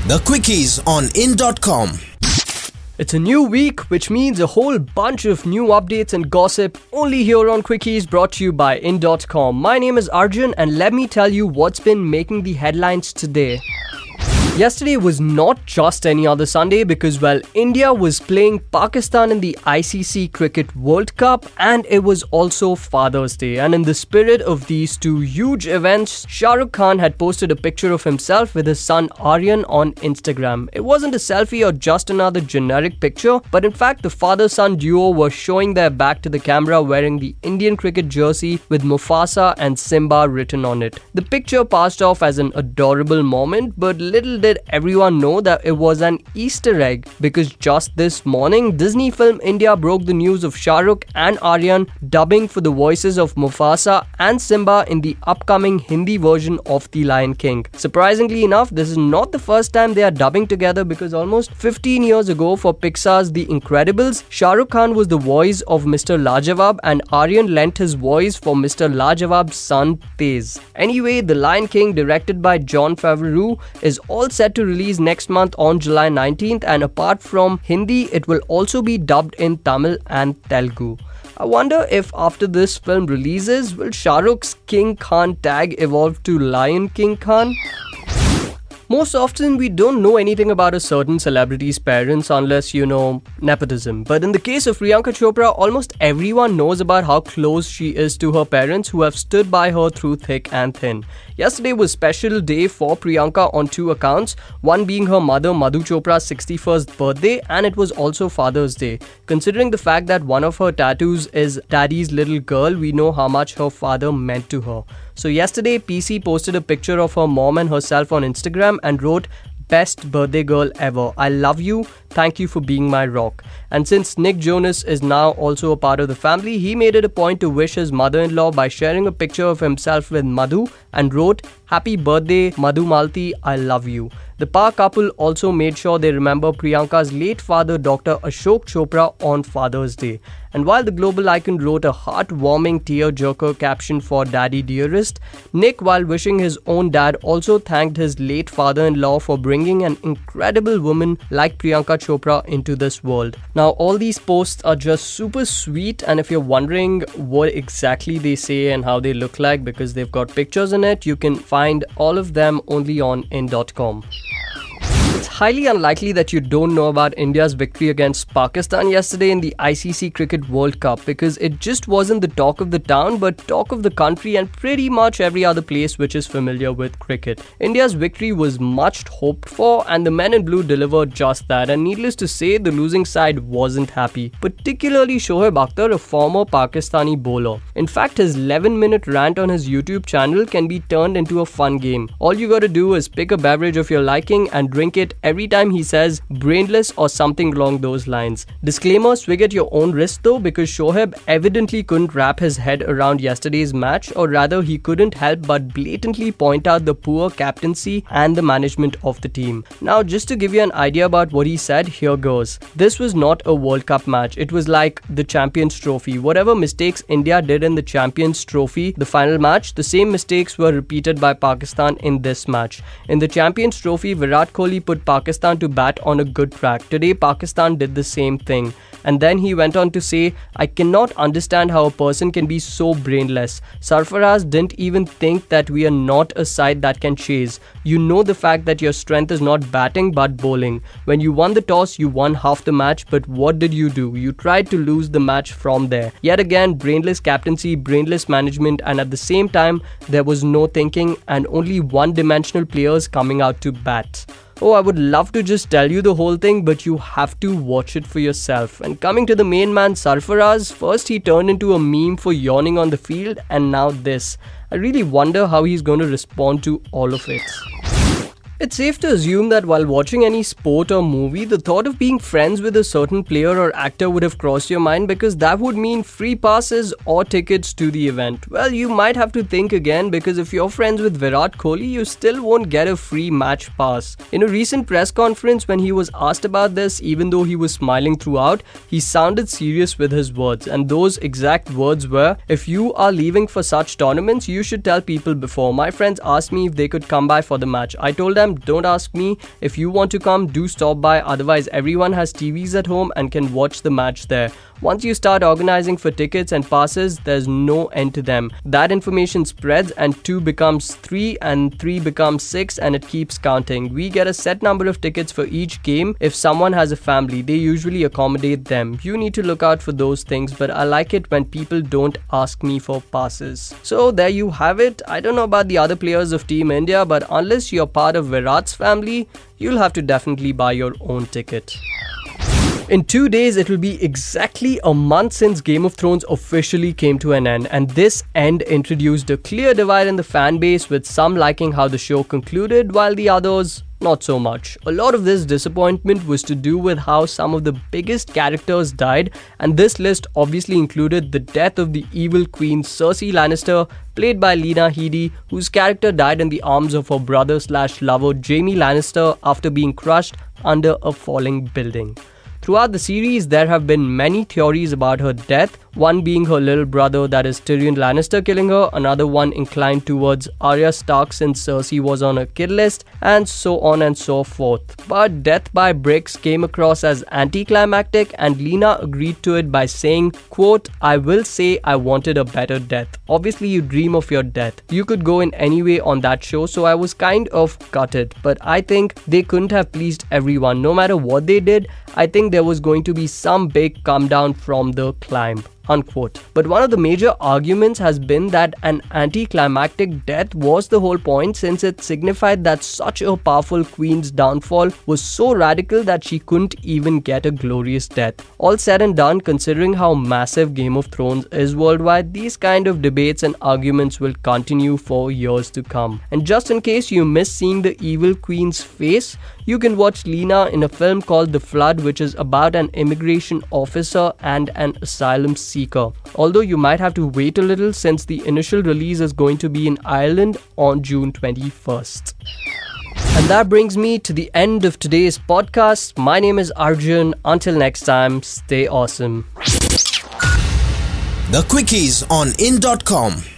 The Quickies on in.com. It's a new week, which means a whole bunch of new updates and gossip only here on Quickies, brought to you by in.com. My name is Arjun, and let me tell you what's been making the headlines today. Yesterday was not just any other Sunday because, India was playing Pakistan in the ICC Cricket World Cup, and it was also Father's Day. And in the spirit of these two huge events, Shah Rukh Khan had posted a picture of himself with his son Aryan on Instagram. It wasn't a selfie or just another generic picture, but in fact the father-son duo were showing their back to the camera wearing the Indian cricket jersey with Mufasa and Simba written on it. The picture passed off as an adorable moment, but little did everyone know that it was an Easter egg, because just this morning Disney Film India broke the news of Shah Rukh and Aryan dubbing for the voices of Mufasa and Simba in the upcoming Hindi version of The Lion King. Surprisingly enough, this is not the first time they are dubbing together, because almost 15 years ago for Pixar's The Incredibles, Shah Rukh Khan was the voice of Mr. Lajawab and Aryan lent his voice for Mr. Lajawab's son Tez. Anyway, The Lion King, directed by Jon Favreau, is all set to release next month on July 19th, and apart from Hindi, it will also be dubbed in Tamil and Telugu. I wonder if after this film releases, will Shah Rukh's King Khan tag evolve to Lion King Khan? Most often, we don't know anything about a certain celebrity's parents unless, nepotism. But in the case of Priyanka Chopra, almost everyone knows about how close she is to her parents, who have stood by her through thick and thin. Yesterday was a special day for Priyanka on two accounts, one being her mother Madhu Chopra's 61st birthday, and it was also Father's Day. Considering the fact that one of her tattoos is Daddy's little girl, we know how much her father meant to her. So yesterday, PC posted a picture of her mom and herself on Instagram and wrote, "Best birthday girl ever. I love you. Thank you for being my rock." And since Nick Jonas is now also a part of the family, he made it a point to wish his mother-in-law by sharing a picture of himself with Madhu and wrote, "Happy birthday, Madhu Malti. I love you." The Par couple also made sure they remember Priyanka's late father, Dr. Ashok Chopra, on Father's Day. And while the global icon wrote a heartwarming tear-jerker caption for Daddy Dearest, Nick, while wishing his own dad, also thanked his late father-in-law for bringing an incredible woman like Priyanka Chopra into this world. Now, all these posts are just super sweet, and if you're wondering what exactly they say and how they look like because they've got pictures in it, you can find all of them only on in.com. It's highly unlikely that you don't know about India's victory against Pakistan yesterday in the ICC Cricket World Cup, because it just wasn't the talk of the town but talk of the country and pretty much every other place which is familiar with cricket. India's victory was much hoped for, and the men in blue delivered just that, and needless to say, the losing side wasn't happy, particularly Shoaib Akhtar, a former Pakistani bowler. In fact, his 11-minute rant on his YouTube channel can be turned into a fun game. All you gotta do is pick a beverage of your liking and drink it every time he says brainless or something along those lines. Disclaimer, swig at your own risk though, because Shoaib evidently couldn't wrap his head around yesterday's match, or rather he couldn't help but blatantly point out the poor captaincy and the management of the team. Now, just to give you an idea about what he said, here goes. This was not a World Cup match. It was like the Champions Trophy. Whatever mistakes India did in the Champions Trophy, the final match, the same mistakes were repeated by Pakistan in this match. In the Champions Trophy, Virat Kohli put Pakistan to bat on a good track. Today, Pakistan did the same thing. And then he went on to say, "I cannot understand how a person can be so brainless. Sarfaraz didn't even think that we are not a side that can chase. You know the fact that your strength is not batting but bowling. When you won the toss, you won half the match, but what did you do? You tried to lose the match from there." Yet again, brainless captaincy, brainless management, and at the same time, there was no thinking and only one-dimensional players coming out to bat. Oh, I would love to just tell you the whole thing, but you have to watch it for yourself. And coming to the main man, Sarfaraz, first he turned into a meme for yawning on the field, and now this. I really wonder how he's going to respond to all of it. It's safe to assume that while watching any sport or movie, the thought of being friends with a certain player or actor would have crossed your mind, because that would mean free passes or tickets to the event. Well, you might have to think again, because if you're friends with Virat Kohli, you still won't get a free match pass. In a recent press conference, when he was asked about this, even though he was smiling throughout, he sounded serious with his words, and those exact words were, "If you are leaving for such tournaments, you should tell people before. My friends asked me if they could come by for the match. I told them them, don't ask me. If you want to come, do stop by. Otherwise, everyone has TVs at home and can watch the match there. Once you start organizing for tickets and passes, there's no end to them. That information spreads and 2 becomes 3 and 3 becomes 6 and it keeps counting. We get a set number of tickets for each game. If someone has a family, they usually accommodate them. You need to look out for those things, but I like it when people don't ask me for passes. So there you have it. I don't know about the other players of Team India, but unless you're part of Virat's family, you'll have to definitely buy your own ticket. In 2 days, it will be exactly a month since Game of Thrones officially came to an end, and this end introduced a clear divide in the fan base, with some liking how the show concluded while the others not so much. A lot of this disappointment was to do with how some of the biggest characters died, and this list obviously included the death of the evil queen Cersei Lannister, played by Lena Headey, whose character died in the arms of her brother/lover Jaime Lannister after being crushed under a falling building. Throughout the series, there have been many theories about her death, one being her little brother, that is Tyrion Lannister, killing her, another one inclined towards Arya Stark since Cersei was on her kill list, and so on and so forth. But death by bricks came across as anticlimactic, and Lena agreed to it by saying, quote, "I will say I wanted a better death. Obviously you dream of your death. You could go in any way on that show, so I was kind of gutted. But I think they couldn't have pleased everyone. No matter what they did, I think there was going to be some big come down from the climb." Unquote. But one of the major arguments has been that an anticlimactic death was the whole point, since it signified that such a powerful queen's downfall was so radical that she couldn't even get a glorious death. All said and done, considering how massive Game of Thrones is worldwide, these kind of debates and arguments will continue for years to come. And just in case you missed seeing the evil queen's face, you can watch Lena in a film called The Flood, which is about an immigration officer and an asylum seeker. Although you might have to wait a little, since the initial release is going to be in Ireland on June 21st. And that brings me to the end of today's podcast. My name is Arjun. Until next time, stay awesome. The Quickies on in.com.